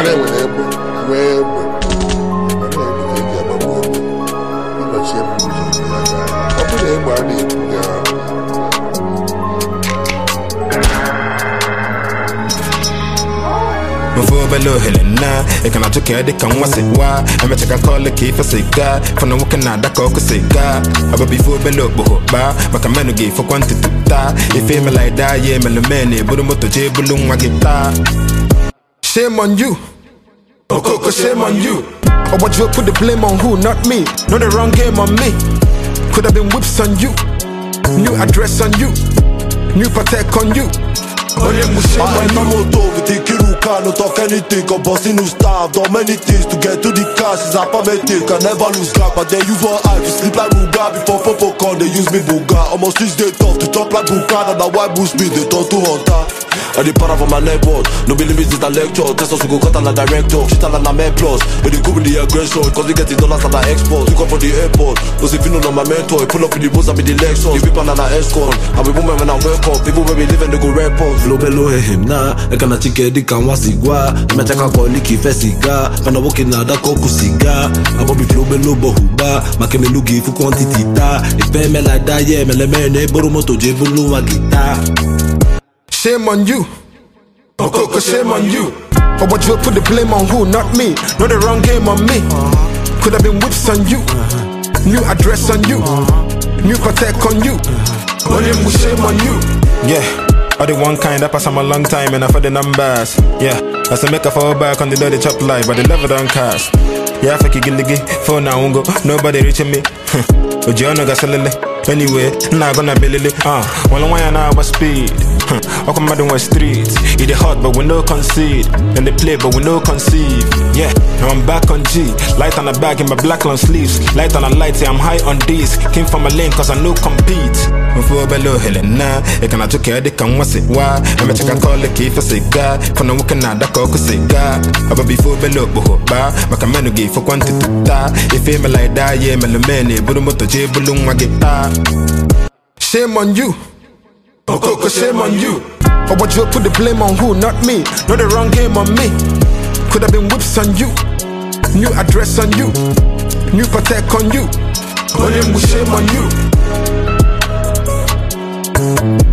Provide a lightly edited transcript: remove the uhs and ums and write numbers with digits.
Before below Helena, I can not care the can was it why I met a call the key for cigar for no working at the coca cigar. But before below Boba, but a man who gave for quantity to die. If you like that, yeah, Melamene, but a motor jabulum, my guitar. Shame on you, Coco, shame on you. Or what you put the blame on who, not me. Not the wrong game on me. Could have been whips on you, new address on you, new protect on you. Moto, we take you can not talk anything. I'm bossing new staff, done many things to get to the cash. It's a permitting, can never lose gap. But then you for eye, you sleep like Ruga. Before Popo con, they use me Buga. Almost streets they tough to talk like Buka. And the white boost me, they talk to hunter. And the para for my network, no believe it's a lecture. Test us we go cut on the director, shit on the main plus. But they go with the aggression, cause we get the dollars at the export. You come for the airport, cause if you know my mentor, pull up with the bus and be the Lexus. You people on the escort, and we women when I wake up. People where we live and they go report. Flow below him na, I can't chicken the can was igwa. I met a call Nicky Fessiga, when I walk in the coco cigar. I will be flow below Bohuba, Makeme Lugi for quantity ta. If I me like that, yeah, me le mene, Boromoto Jebulu a guitar. Shame on you, Coco, shame on you. Or what you put the blame on who, not me. Not the wrong game on me. Could have been whips on you, new address on you, new protect on you. Shame on you. Yeah, I the one kind that pass on a long time and I for the numbers. Yeah, as I make a fall back on the dirty chop live, but the level don't cast. Yeah, I fake it gilly phone now won't go, nobody reaching me. But you know got anyway, not gonna be lily. Well, why an hour speed? How come I don't watch streets? It is hot, but we no concede. And they play, but we no conceive. Yeah, now I'm back on G. Light on the bag in my black long sleeves. Light on a light, yeah, I'm high on these. Came from a lane, cause I no compete. Before below Helena, I can not care, they can was it why. I met a call the key for cigar. For no working at the coca cigar. But before below Boba, but a man who gave for quantity to die. If you me like that, yeah, Melamene, but a motor jabulum, my guitar. Shame on you, Coco, shame on you. Or what you put the blame on who, not me. Not the wrong game on me. Could have been whips on you, new address on you, new protect on you. Shame on you.